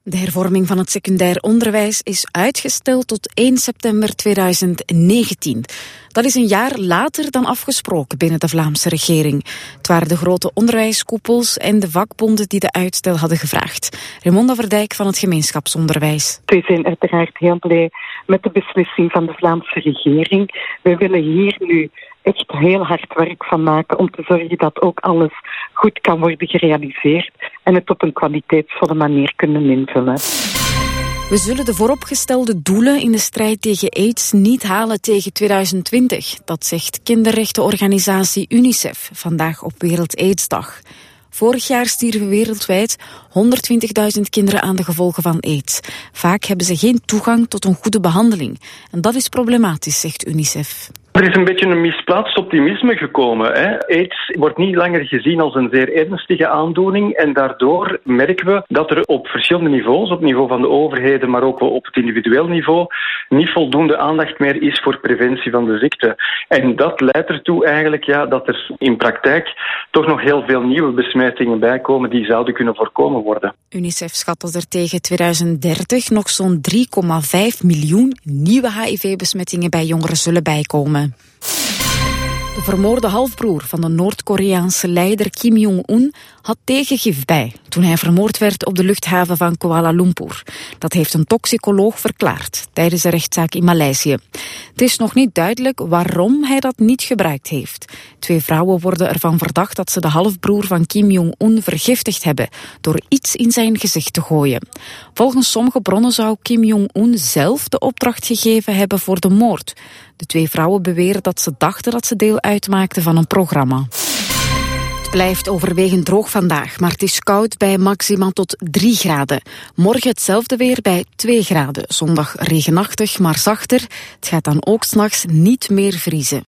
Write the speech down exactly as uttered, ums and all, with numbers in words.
De hervorming van het secundair onderwijs is uitgesteld tot één september tweeduizend negentien. Dat is een jaar later dan afgesproken binnen de Vlaamse regering. Het waren de grote onderwijskoepels en de vakbonden die de uitstel hadden gevraagd. Raymonda Verdijk van het gemeenschapsonderwijs. We zijn uiteraard heel blij met de beslissing van de Vlaamse regering. We willen hier nu echt heel hard werk van maken om te zorgen dat ook alles goed kan worden gerealiseerd en het op een kwaliteitsvolle manier kunnen invullen. We zullen de vooropgestelde doelen in de strijd tegen aids niet halen tegen tweeduizend twintig. Dat zegt kinderrechtenorganisatie UNICEF vandaag op Wereld-Aidsdag. Vorig jaar stierven wereldwijd honderdtwintigduizend kinderen aan de gevolgen van aids. Vaak hebben ze geen toegang tot een goede behandeling. En dat is problematisch, zegt UNICEF. Er is een beetje een misplaatst optimisme gekomen. Hè. AIDS wordt niet langer gezien als een zeer ernstige aandoening en daardoor merken we dat er op verschillende niveaus, op niveau van de overheden, maar ook wel op het individueel niveau, niet voldoende aandacht meer is voor preventie van de ziekte. En dat leidt ertoe eigenlijk ja, dat er in praktijk toch nog heel veel nieuwe besmettingen bijkomen die zouden kunnen voorkomen worden. UNICEF schat dat er tegen tweeduizend dertig nog zo'n drie komma vijf miljoen nieuwe H I V-besmettingen bij jongeren zullen bijkomen. De vermoorde halfbroer van de Noord-Koreaanse leider Kim Jong-un had tegengif bij toen hij vermoord werd op de luchthaven van Kuala Lumpur. Dat heeft een toxicoloog verklaard tijdens de rechtszaak in Maleisië. Het is nog niet duidelijk waarom hij dat niet gebruikt heeft. Twee vrouwen worden ervan verdacht dat ze de halfbroer van Kim Jong-un vergiftigd hebben door iets in zijn gezicht te gooien. Volgens sommige bronnen zou Kim Jong-un zelf de opdracht gegeven hebben voor de moord. De twee vrouwen beweren dat ze dachten dat ze deel uitmaakten van een programma. Het blijft overwegend droog vandaag, maar het is koud bij maxima tot drie graden. Morgen hetzelfde weer bij twee graden. Zondag regenachtig, maar zachter. Het gaat dan ook 's nachts niet meer vriezen.